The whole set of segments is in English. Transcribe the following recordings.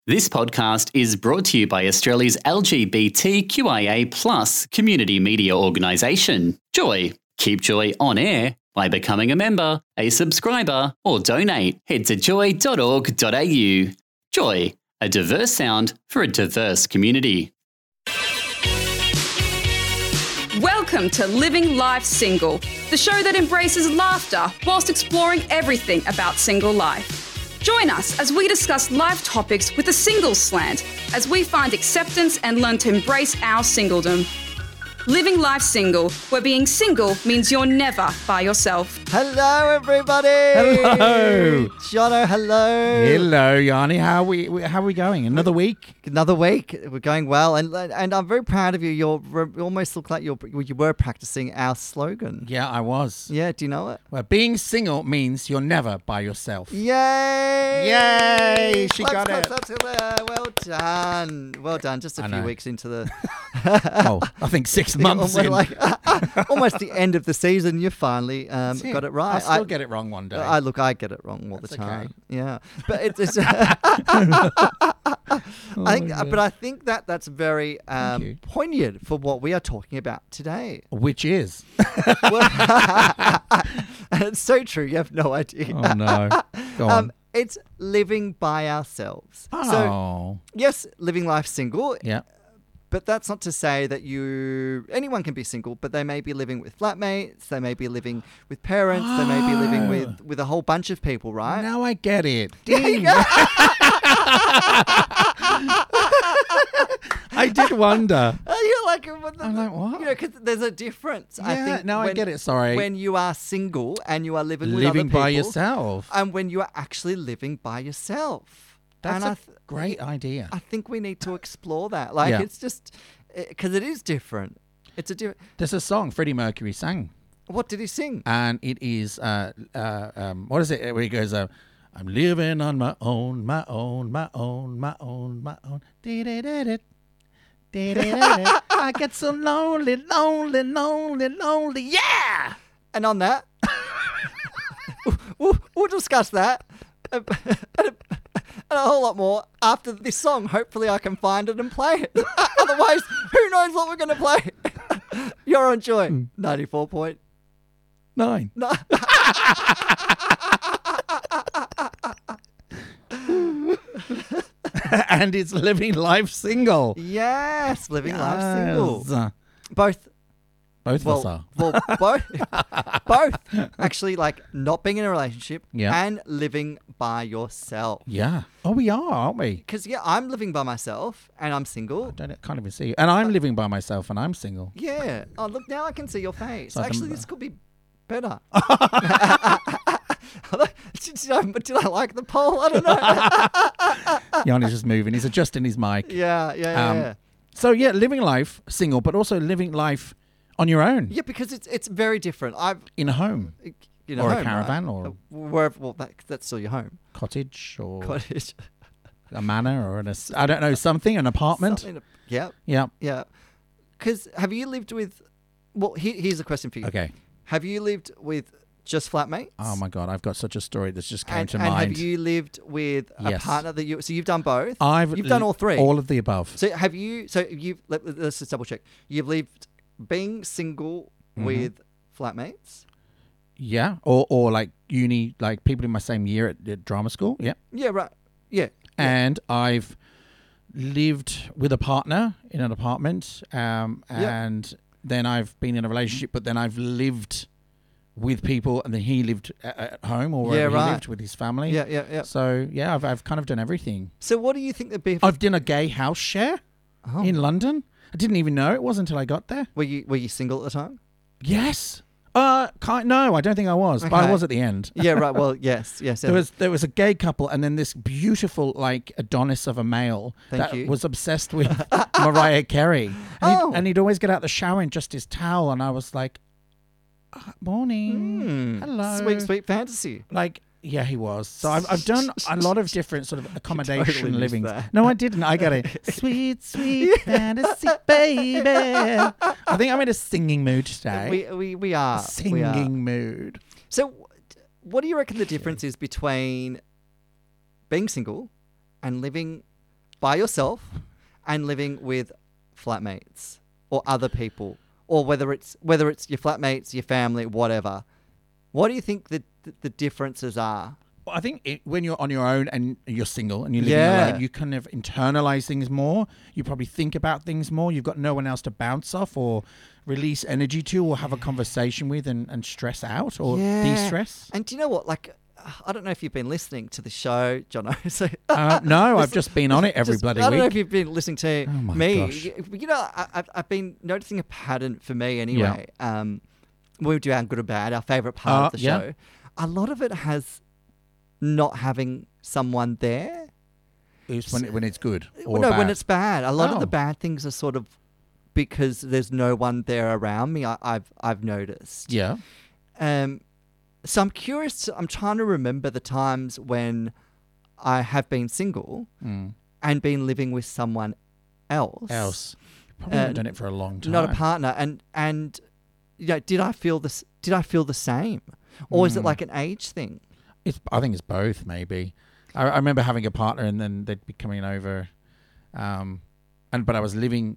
This podcast is brought to you by Australia's LGBTQIA+ community media organisation, Joy. Keep Joy on air by becoming a member, a subscriber, or donate. Head to joy.org.au. Joy, a diverse sound for a diverse community. Welcome to Living Life Single, the show that embraces laughter whilst exploring everything about single life. Join us as we discuss life topics with a single slant as we find acceptance and learn to embrace our singledom. Living Life Single, where being single means you're never by yourself. Hello, everybody. Hello. Jono, hello. Hello, Yanni. How are we going? Another week? Another week. We're going well, and I'm very proud of you. You almost look like you were practicing our slogan. Yeah, I was. Yeah, do you know it? Well, being single means you're never by yourself. Yay! Yay! She got it. Well done. Well done. Just a few weeks into the... I think 6 months in. Almost the end of the season, you finally got it right. I'll still get it wrong one day. I get it wrong all the time. Okay. Yeah, but it's I think that's very poignant for what we are talking about today. Which is? And it's so true. You have no idea. Oh no. Go on. It's living by ourselves. Oh. So yes, living life single. Yeah. But that's not to say that anyone can be single, but they may be living with flatmates, they may be living with parents, they may be living with a whole bunch of people, right? Now I get it. Ding. I did wonder. You're like, I'm like, what? You know, because there's a difference. Yeah, I think I get it. Sorry. When you are single and you are living with other people, by yourself, and when you are actually living by yourself. That's a great idea. I think we need to explore that. It's just because it is different. There's a song Freddie Mercury sang. What did he sing? And it is what is it? Where he goes, I'm living on my own. I get so lonely. Yeah. And on that, we'll discuss that. And a whole lot more after this song. Hopefully I can find it and play it. Otherwise, who knows what we're going to play? You're on Joy. 94.9. No. And it's Living Life Single. Yes, Living Life Single. Both of us are. Well, both. Actually, not being in a relationship and living by yourself. Yeah. Oh, we are, aren't we? Because, I'm living by myself and I'm single. Can't even see you. And I'm living by myself and I'm single. Yeah. Oh, look, now I can see your face. So actually, this could be better. Did I like the poll? I don't know. Yanni's just moving. He's adjusting his mic. Yeah. So, living life single, but also living life on your own. Yeah, because it's very different. In a home. Or a caravan, right? Or wherever. Well, that's still your home. Cottage a manor or an apartment. Yeah. Because have you lived with? Well, here's a question for you. Okay. Have you lived with just flatmates? Oh my God, I've got such a story that's just came to mind. mind. And have you lived with a partner that you? So you've done both. You've done all three. All of the above. So have you? So you've. Let's just double check. You've lived being single with flatmates. Yeah, or like uni, like people in my same year at drama school. Yeah. Yeah. Right. Yeah. And I've lived with a partner in an apartment, and then I've been in a relationship, but then I've lived with people, and then he lived at home or wherever he lived with his family. Yeah. So I've kind of done everything. So what do you think the I've done a gay house share in London. I didn't even know it was until I got there. Were you single at the time? Yes. No, I don't think I was, but I was at the end. Yeah, right. Well, yes. There was a gay couple, and then this beautiful Adonis of a male was obsessed with Mariah Carey, and he'd always get out the shower in just his towel, and I was like, morning, hello, sweet fantasy. Yeah, he was. So I've done a lot of different sort of accommodation totally living. That. No, I didn't. I get it. Sweet fantasy, baby. I think I'm in a singing mood today. We are. Singing mood. So what do you reckon the difference is between being single and living by yourself and living with flatmates or other people, or whether it's your flatmates, your family, whatever. What do you think the differences are? Well, I think when you're on your own and you're single and you're living Yeah. alone, you kind of internalize things more. You probably think about things more. You've got no one else to bounce off or release energy to or have a conversation with and stress out or de-stress. And do you know what? Like, I don't know if you've been listening to the show, Jono. So No, I've just been on it every bloody I don't know if week. you've been listening to Oh my me. gosh. You know, I've been noticing a pattern for me anyway. When we do our good or bad, our favourite part of the yeah. show, a lot of it has not having someone there. It's when it's good or no, bad. when it's bad. A lot of the Oh. bad things are sort of because there's no one there around me. I've noticed. Yeah. So I'm curious. I'm trying to remember the times when I have been single and been living with someone else. Probably haven't done it for a long time. Not a partner. And you know, did I feel this? Did I feel the same, or is it like an age thing? I think it's both, maybe. I remember having a partner and then they'd be coming over, but I was living.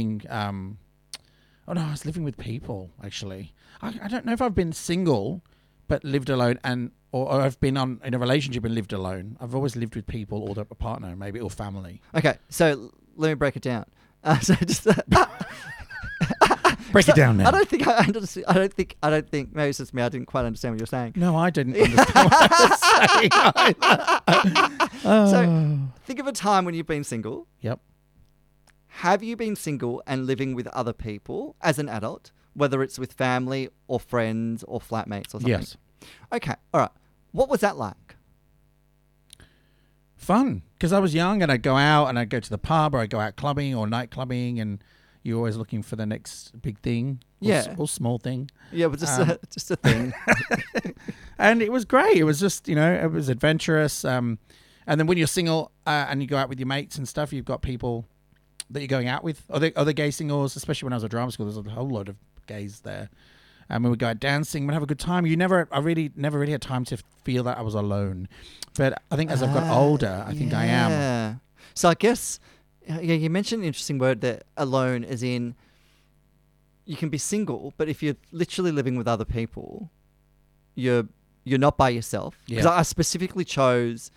I was living with people actually. I don't know if I've been single, but lived alone, or I've been in a relationship and lived alone. I've always lived with people or a partner, maybe, or family. Okay, so let me break it down. So just Break it down now. I don't think I understand. I don't think. Maybe it's just me. I didn't quite understand what you're saying. No, I didn't understand what I was saying either. So think of a time when you've been single. Yep. Have you been single and living with other people as an adult, whether it's with family or friends or flatmates or something? Yes. Okay. All right. What was that like? Fun, because I was young and I'd go out and I'd go to the pub or I'd go out clubbing or night clubbing, and you're always looking for the next big thing, or small thing. Yeah, but just a thing. And it was great. It was just, it was adventurous. And then when you're single and you go out with your mates and stuff, you've got people that you're going out with, other gay singles, especially when I was at drama school, there's a whole lot of gays there. And we would go out dancing, we'd have a good time. I really never really had time to feel that I was alone. But I think as I've got older, I think I am. Yeah. So I guess, you mentioned an interesting word that alone, as in you can be single, but if you're literally living with other people, you're not by yourself. Because Yeah. I specifically chose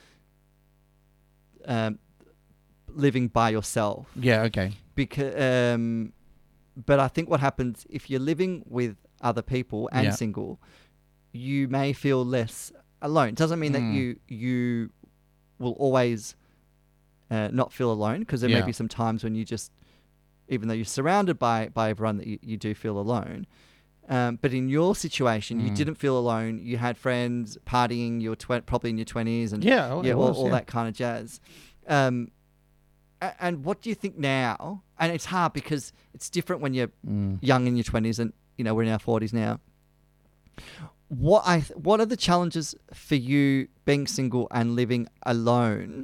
living by yourself. Yeah, okay. Because, but I think what happens if you're living with other people and Yeah. single, you may feel less alone. It doesn't mean that you will always not feel alone, because there may Yeah. be some times when you just, even though you're surrounded by everyone, that you do feel alone. But in your situation, you didn't feel alone. You had friends partying. You were probably in your 20s and all that kind of jazz. And what do you think now? And it's hard because it's different when you're young in your 20s, and we're in our 40s now. What are the challenges for you being single and living alone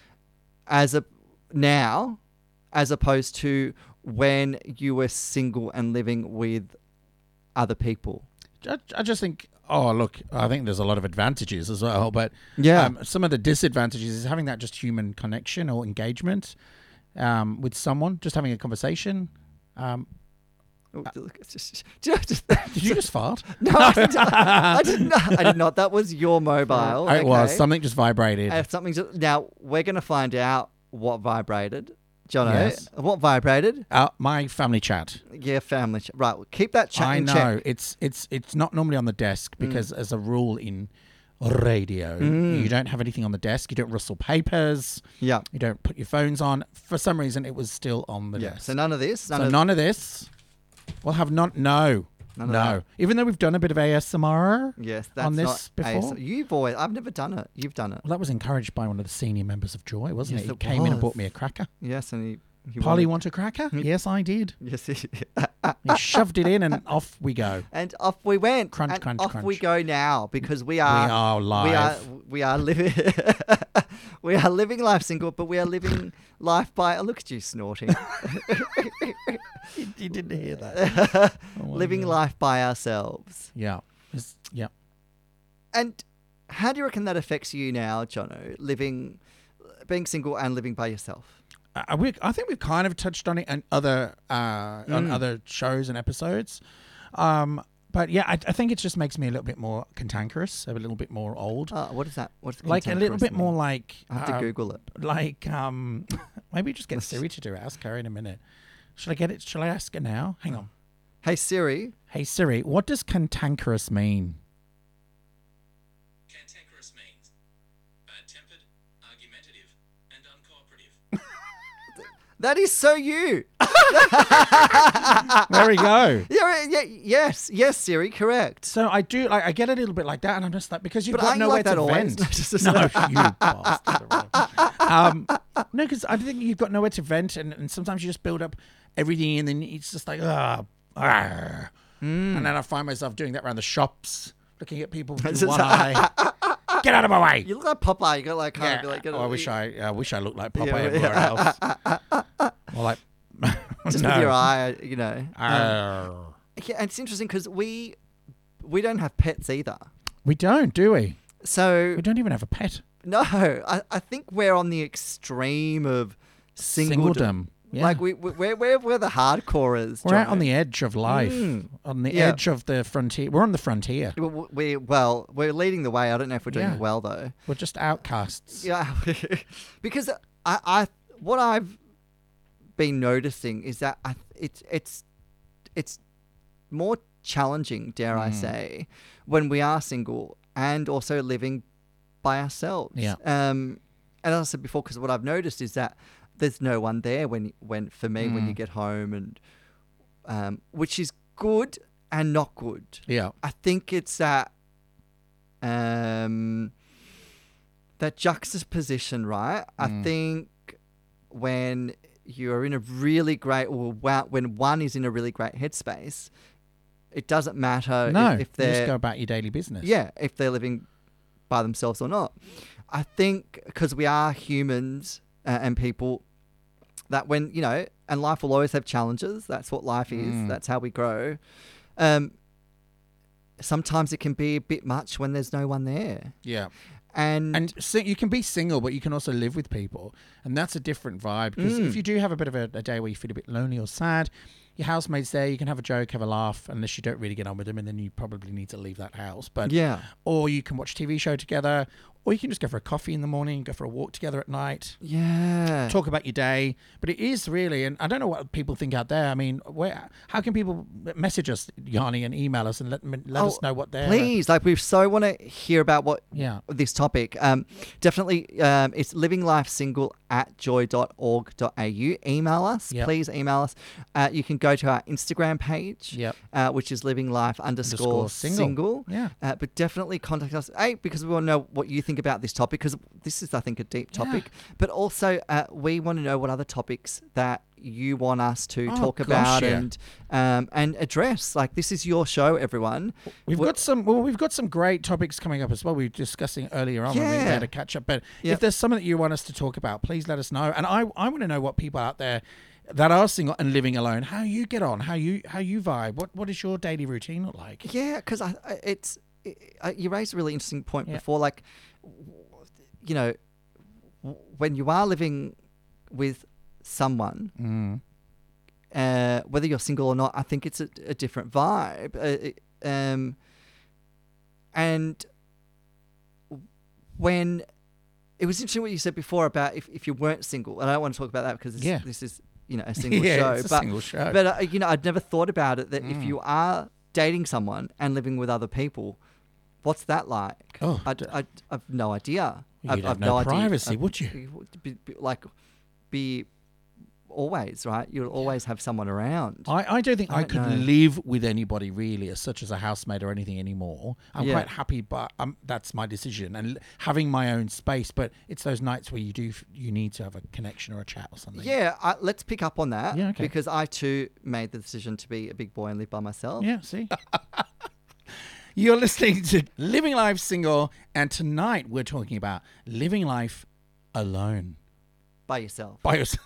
now, as opposed to when you were single and living with other people? I just think, I think there's a lot of advantages as well, but Yeah. some of the disadvantages is having that just human connection or engagement with someone, just having a conversation. Did you just fart? No, I did not. That was your mobile. It was. Okay. Something just vibrated. Now, we're going to find out what vibrated. Jono, Yes. what vibrated? My family chat. Yeah, family chat. Right, well, keep that chat I in know. check. It's not normally on the desk because as a rule in radio, you don't have anything on the desk. You don't rustle papers. Yeah. You don't put your phones on. For some reason, it was still on the Yeah. desk. So none of this. None of this. We'll have no. None of that. Even though we've done a bit of ASMR Yes, that's on this not before. I've never done it. You've done it. Well, that was encouraged by one of the senior members of Joy, wasn't Yes, it? He it came in and was. bought me a cracker. Yes, and he Polly, wanted- want a cracker? Yes, I did. Yes, He shoved it in and off we go. and off we went. Crunch, and crunch, off crunch. we go now, because we are live. We are living. We are living life single, but we are living life by. Oh, look at you snorting. You didn't hear that. Living life by ourselves. Yeah. Yeah. And how do you reckon that affects you now, Jono? Being single and living by yourself. I think we've kind of touched on it on other shows and episodes. But yeah, I think it just makes me a little bit more cantankerous, a little bit more old. What is that? What's Like a little bit mean? more like... I have to Google it. Like, maybe just get Siri to do it. Ask her in a minute. Should I get it? Shall I ask her now? Hang on. Hey Siri. Hey Siri, what does cantankerous mean? Cantankerous means bad-tempered, argumentative, and uncooperative. That is so you. There we go. Yes, Siri, correct. So I do, like, I get a little bit like that, and I'm just like, because you've But got aren't you nowhere like that to always? vent. No, you bastard. No, because I think you've got nowhere to vent, and sometimes you just build up everything, and then it's just like, and then I find myself doing that around the shops, looking at people with one eye. Get out of my way. You look like Popeye. You got like kind of be like. Oh, I wish I looked like Popeye everywhere else. Or like, just no. with your eye, you know. Arr. Yeah, and it's interesting because we don't have pets either. We don't, do we? So We don't even have a pet. no, I think we're on the extreme of singledom. Yeah. Like we're the hardcorers. We're out Jono. on the edge of life, on the Yeah. edge of the frontier. We're on the frontier. We're leading the way. I don't know if we're doing Yeah. it well though. We're just outcasts. Yeah, because I what I've been noticing is that it's more challenging, dare I say, when we are single and also living by ourselves. Yeah. And as I said before, because what I've noticed is that there's no one there when you get home, and which is good and not good. Yeah. I think it's that juxtaposition, right? I think when you're in a really great, or when one is in a really great headspace, it doesn't matter No, if you just they're go about your daily business. if they're living by themselves or not. I think because we are humans and people, that when, you know, and life will always have challenges. That's what life is. That's how we grow. Sometimes it can be a bit much when there's no one there. Yeah. And You can be single, but you can also live with people. And that's a different vibe. Because if you do have a bit of a day where you feel a bit lonely or sad, your housemate's there, you can have a joke, have a laugh, unless you don't really get on with them, and then you probably need to leave that house. But yeah. Or you can watch a TV show together, or you can just go for a coffee in the morning, go for a walk together at night. Yeah. Talk about your day. But it is really, and I don't know what people think out there. I mean, how can people message us, Yanni, and email us and let us know what they're... Please, like we so want to hear about what this topic. Definitely, it's livinglifesingle@joy.org.au. Email us. Yep. Please email us. You can go to our Instagram page, Yep. Which is livinglife_single. Yeah. But definitely contact us, because we want to know what you think about this topic, because this is, I think, a deep topic. But also, we want to know what other topics that you want us to talk about and address. Like, this is your show, everyone. We've got some great topics coming up as well. We were discussing earlier on when we had a catch up. But if there's something that you want us to talk about, please let us know. And I want to know what people out there that are single and living alone, how you get on, how you vibe. What is your daily routine look like? Yeah, because you raised a really interesting point before. Like, you know, when you are living with someone, whether you're single or not, I think it's a different vibe. And when it was interesting what you said before about if you weren't single, and I don't want to talk about that because this is, you know, a single show. It's a single show. But you know, I'd never thought about it that if you are dating someone and living with other people, what's that like? Oh, I've no idea. You'd have no privacy, would you? Be always, right? You'll always have someone around. I don't think I don't could know. live with anybody really, as such as a housemate or anything anymore. I'm Yeah. quite happy, but that's my decision and having my own space. But it's those nights where you need to have a connection or a chat or something. Yeah, let's pick up on that. Yeah, okay. Because I too made the decision to be a big boy and live by myself. Yeah, see? You're listening to Living Life Single, and tonight we're talking about living life alone. By yourself. By yourself.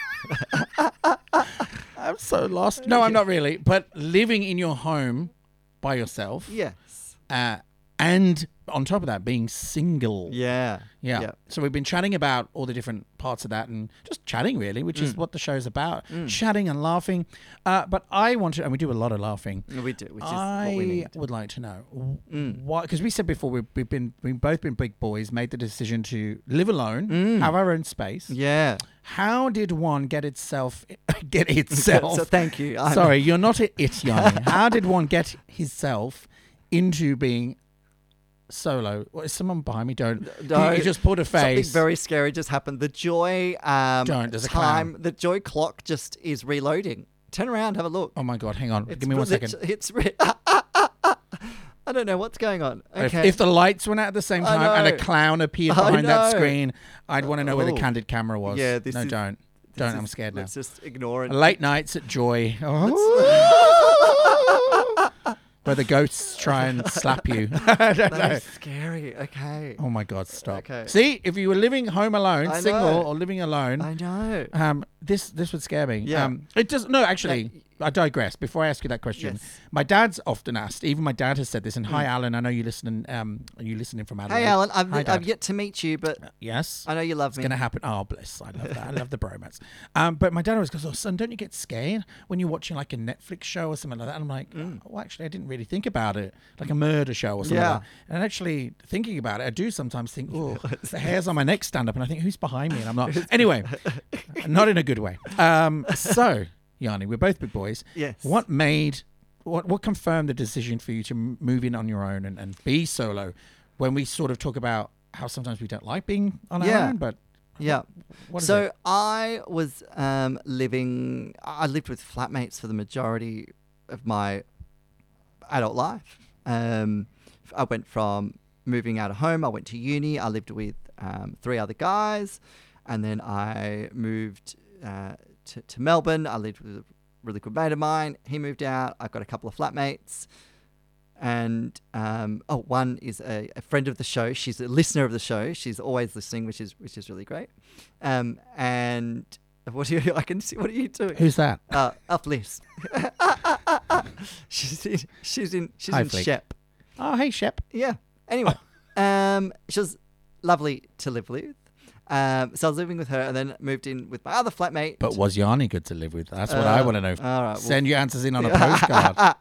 I'm so lost. No, I'm not really. But living in your home by yourself. Yes. and on top of that, being single. Yeah. Yeah. So we've been chatting about all the different parts of that and just chatting really, which is what the show's about. Chatting and laughing. But I want to, and we do a lot of laughing. We do, which is what we need. I would like to know why, because we said before we've both been big boys, made the decision to live alone, have our own space. Yeah. How did one get itself? So thank you. Sorry, you're not it, Yanni. How did one get himself into being solo? Is someone behind me? Don't. No, you just put a face. Something very scary just happened. The Joy There's a clown. the Joy clock just is reloading. Turn around, have a look. Oh my God, hang on. Give me 1 second. I don't know what's going on. Okay. If the lights went out at the same time and a clown appeared behind that screen, I'd want to know where the Oh. candid camera was. Yeah, don't. I'm scared now. Let's just ignore it. Late nights at Joy. Where the ghosts try and slap you. I don't know. That is scary. Okay. Oh my God, stop. Okay. See, if you were living home alone, I single know. or living alone, I know. this would scare me. Yeah. It does. No, actually, I digress. Before I ask you that question, Yes. my dad's often asked. Even my dad has said this. And hi, Alan. I know you listening. You listening from Adelaide? Hey, Alan. Hi, I've Dad. yet to meet you, but Yes. I know you love It's me. going to happen. Oh, bless. I love that. I love the bromance. But my dad always goes, "Oh, son, don't you get scared when you're watching like a Netflix show or something like that?" And I'm like, "Oh, actually, I didn't really think about it. Like a murder show or something Yeah. like that." And actually thinking about it, I do sometimes think, "Oh, the hairs on my neck stand up." And I think, who's behind me? And I'm not. Anyway, not in a good way. So, Yanni, we're both big boys. Yes. What confirmed the decision for you to move in on your own and be solo when we sort of talk about how sometimes we don't like being on our Yeah. own, but Yeah. what is So it? I was I lived with flatmates for the majority of my adult life. I went from moving out of home, I went to uni, I lived with 3 other guys, and then I moved to Melbourne. I lived with a really good mate of mine. He moved out. I've got a couple of flatmates. And one is a friend of the show. She's a listener of the show. She's always listening, which is really great. And what are you? I can see. What are you doing? Who's that? Up Liz. she's in Hi, Fleek. Shep. Oh, hey, Shep. Yeah. Anyway, she was lovely to live with. So I was living with her, and then moved in with my other flatmate. But was Yanni good to live with? That's what I want to know. all right, Send your answers in on a postcard.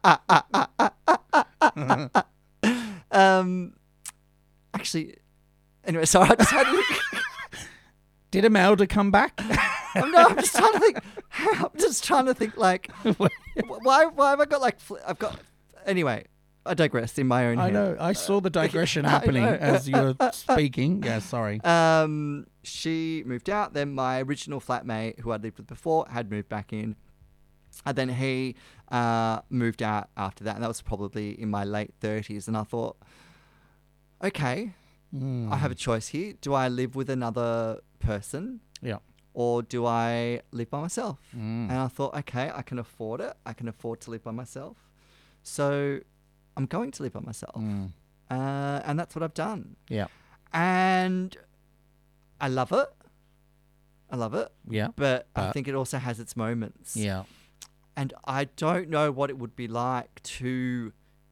Actually, anyway, sorry. I just had to Did Imelda come back? I'm just trying to think. I'm just trying to think. Like, why have I got like? I've got. Anyway, I digressed in my own I head. know. I saw the digression I happening know. as you were speaking. Yeah, sorry. She moved out. Then my original flatmate, who I'd lived with before, had moved back in. And then he moved out after that. And that was probably in my late 30s. And I thought, okay, I have a choice here. Do I live with another person? Yeah. Or do I live by myself? And I thought, okay, I can afford it. I can afford to live by myself. So I'm going to live by myself. And that's what I've done. Yeah. And I love it. I love it. Yeah. But I think it also has its moments. Yeah. And I don't know what it would be like to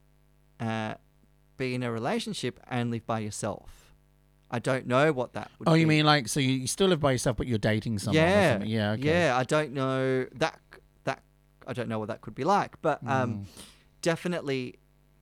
be in a relationship and live by yourself. I don't know what that would be. Oh, you mean like, so you still live by yourself, but you're dating someone or Yeah. something? Yeah, okay. Yeah, I don't know that I don't know what that could be like. But definitely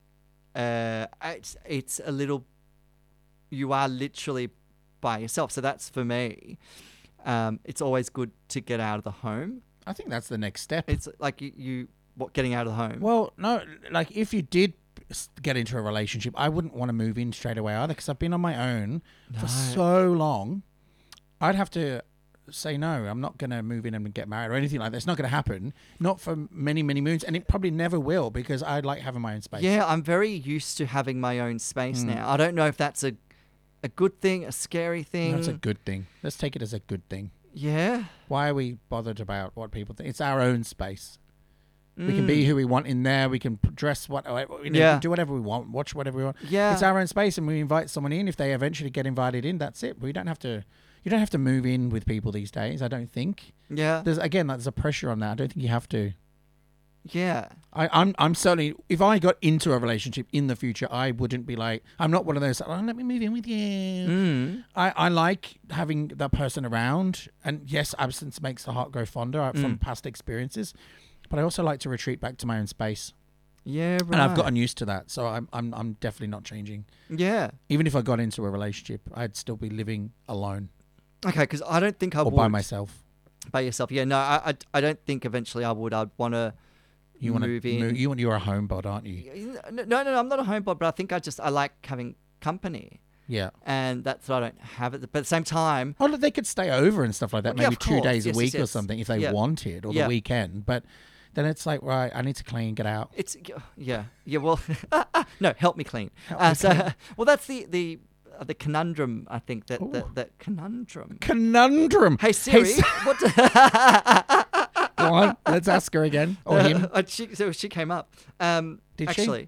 it's a little, you are literally by yourself. So that's for me. It's always good to get out of the home. I think that's the next step. It's like you getting out of the home. Well, no, like if you did get into a relationship, I wouldn't want to move in straight away either, because I've been on my own for so long. I'd have to say no. I'm not going to move in and get married or anything like that. It's not going to happen. Not for many, many moons, and it probably never will, because I like having my own space. Yeah, I'm very used to having my own space now. I don't know if that's a good thing, a scary thing. That's a good thing. Let's take it as a good thing. Yeah. Why are we bothered about what people think? It's our own space. We can be who we want in there. We can dress we can do whatever we want, watch whatever we want. Yeah. It's our own space, and we invite someone in. If they eventually get invited in, that's it. We don't have to. You don't have to move in with people these days. I don't think. Yeah. There's a pressure on that. I don't think you have to. Yeah. I'm certainly, if I got into a relationship in the future, I wouldn't be like, I'm not one of those, let me move in with you. I like having that person around. And yes, absence makes the heart grow fonder from past experiences. But I also like to retreat back to my own space. Yeah, right. And I've gotten used to that. So I'm definitely not changing. Yeah. Even if I got into a relationship, I'd still be living alone Okay, because I don't think I or would. by myself. By yourself. Yeah, no, I don't think eventually I would. I'd want to move in. You're a homebod, aren't you? No, I'm not a homebod, but I think I like having company. Yeah. And that's what I don't have it. But at the same time... Oh, they could stay over and stuff like that. Yeah, Maybe of 2 days course. a week Yes. or something if they wanted, or Yeah. the weekend. But then it's like, right, I need to clean, get out. It's yeah. Well, no, help me clean. Help me clean. Well, that's the conundrum. I think that conundrum. Conundrum. Hey Siri, what? Go on, let's ask her again. Or him. She came up. Did actually,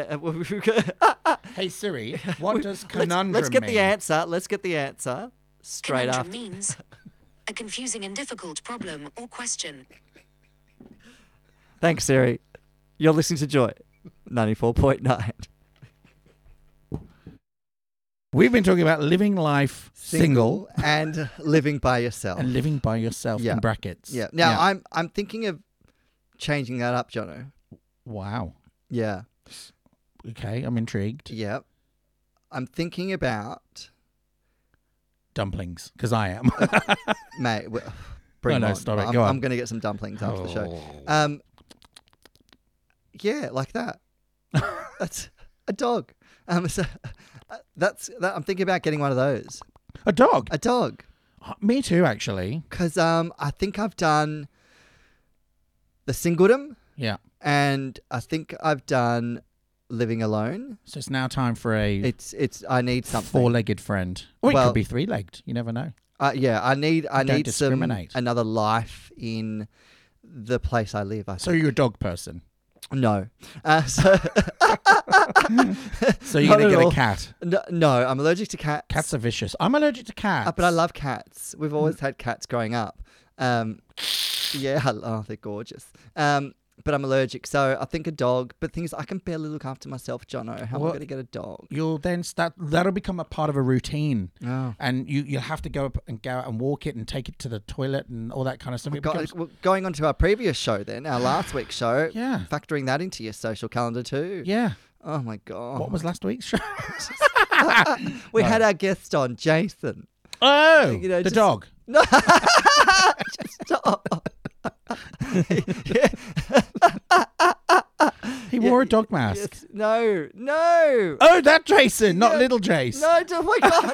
Hey Siri, what does conundrum let's get mean? the answer. Let's get the answer straight Conundrum after. means a confusing and difficult problem or question. Thanks, Siri. You're listening to Joy 94.9. We've been talking about living life single and living by yourself. and living by yourself Yeah. in brackets. Yeah. Now I'm thinking of changing that up, Jono. Wow. Yeah. Okay, I'm intrigued. Yeah. I'm thinking about Dumplings, because I am. mate. Bring No, on. stop it. I'm, Go on. I'm going to get some dumplings after the show. Oh. Yeah, like that. That's a dog. So I'm thinking about getting one of those. A dog. A dog. Me too, actually. Because I think I've done the singledom, Yeah. and I think I've done living alone. So it's now time for a I need something. four-legged friend. Or it Well- could be three-legged. You never know. Yeah, I need discriminate. another life in the place I live. So you're a dog person. No. So So you're Not going to at get all. a cat. no, I'm allergic to cats. Cats are vicious. I'm allergic to cats. But I love cats. We've always had cats growing up. Yeah, they're gorgeous. But I'm allergic, so I think a dog. But the thing is, I can barely look after myself, Jono. How am I Well, going to get a dog? You'll then start, that'll become a part of a routine. Oh. And you'll have to go up and go out and walk it and take it to the toilet and all that kind of stuff. It becomes- Going on to our previous show then, our last week's show, Yeah. factoring that into your social calendar too. Yeah. Oh my God. What was last week's show? We had our guest on, Jason. Oh, You know, the just- dog. No, just stop. He wore a dog mask. Yes. No. Oh, that Jason, not Yeah. little Jace. No, oh my God.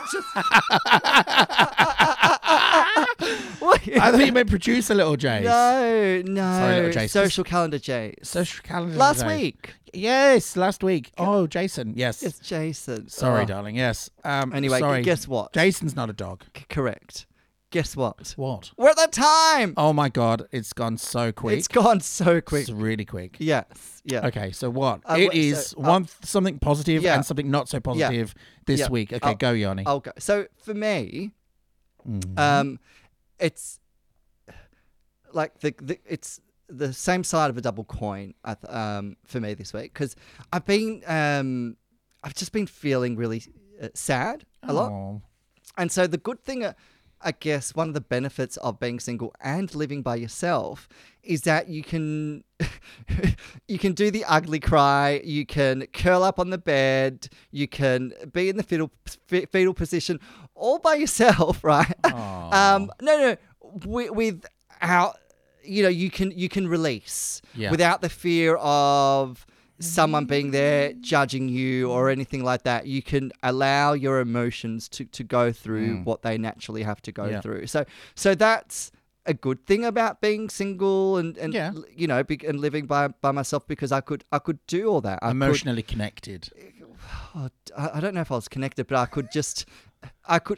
Just... I thought you meant producer little Jace. No. Sorry, little Jace. Social calendar Jace. Social calendar. Last Jace. week. Yes, last week. Oh, Jason. Yes. Yes, Jason. Sorry, Oh. darling. Yes. Anyway, sorry. guess what? Jason's not a dog. Correct. Guess what? What? We're at that time. Oh my God, it's gone so quick. It's gone so quick. It's really quick. Yes. Yeah. Okay, so what? Uh, It wait, is so, something positive yeah. and something not so positive this Yeah. week. Okay, go, Yanni. I'll go. So for me, Mhm. it's like it's the same side of a double coin for me this week, because I've just been feeling really sad a lot. Oh. And so the good thing, I guess, one of the benefits of being single and living by yourself is that you can you can do the ugly cry, you can curl up on the bed, you can be in the fetal position all by yourself, right? Aw. No, without, you can release Yeah. without the fear of someone being there judging you or anything like that. You can allow your emotions to go through what they naturally have to go Yeah. through. So that's a good thing about being single and Yeah. and living by myself, because I could do all that. Emotionally connected. I don't know if I was connected, but I could just I could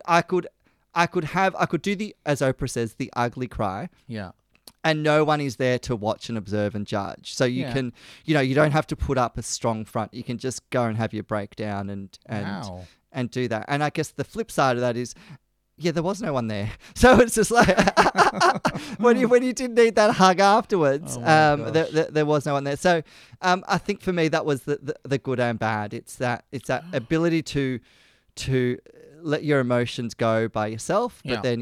do the, as Oprah says, the ugly cry. Yeah. And no one is there to watch and observe and judge. So you Yeah. can, you don't have to put up a strong front. You can just go and have your breakdown Wow. and do that. And I guess the flip side of that is, yeah, there was no one there. So it's just like, when you did need that hug afterwards, Oh my there was no one there. So I think for me that was the good and bad. It's that ability to let your emotions go by yourself, but Yeah. then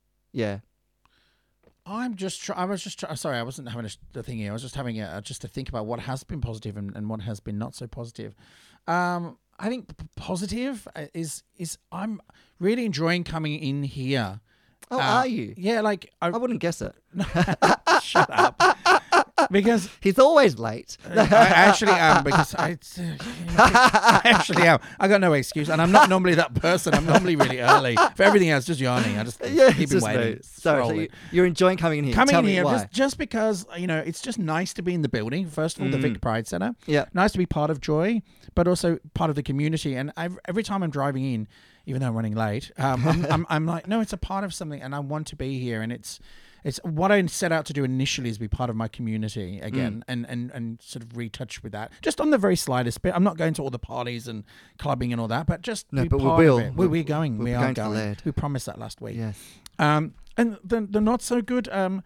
I was just sorry, I wasn't having the thing here. I was just having just to think about what has been positive and what has been not so positive. I think positive is I'm really enjoying coming in here. Oh, are you? Yeah, like I wouldn't guess it. shut up. Because He's always late. I actually am, because I actually am. I got no excuse, and I'm not normally that person. I'm normally really early. For everything else, just yawning. I just Yeah, keep it's him just waiting. me. Sorry, so you're enjoying coming in here. Coming Tell in me here why. just because it's just nice to be in the building. First of all, the Vic Pride Centre. Yeah. Nice to be part of Joy, but also part of the community. And every time I'm driving in, even though I'm running late, I'm like, no, it's a part of something, and I want to be here. And it's what I set out to do initially is be part of my community again, and sort of retouch with that, just on the very slightest bit. I'm not going to all the parties and clubbing and all that, but just be but we part will. of it. We're going. We'll We be are going to the going. Laird. We promised that last week. Yes. And the not so good.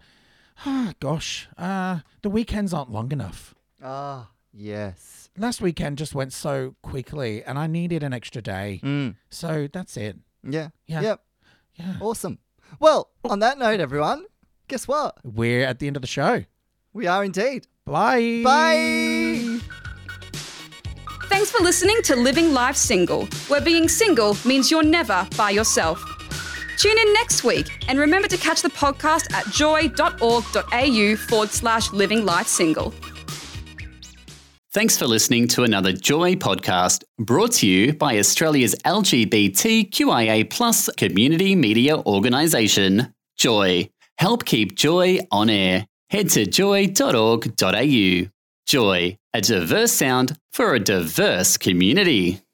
The weekends aren't long enough. Ah, yes. Last weekend just went so quickly, and I needed an extra day. So that's it. Yeah. Yeah. Yep. Yeah. Awesome. Well, on that note, everyone, guess what? We're at the end of the show. We are indeed. Bye. Bye. Thanks for listening to Living Life Single, where being single means you're never by yourself. Tune in next week and remember to catch the podcast at joy.org.au/Living Life Single. Thanks for listening to another Joy podcast, brought to you by Australia's LGBTQIA+ community media organisation, Joy. Help keep Joy on air. Head to joy.org.au. Joy, a diverse sound for a diverse community.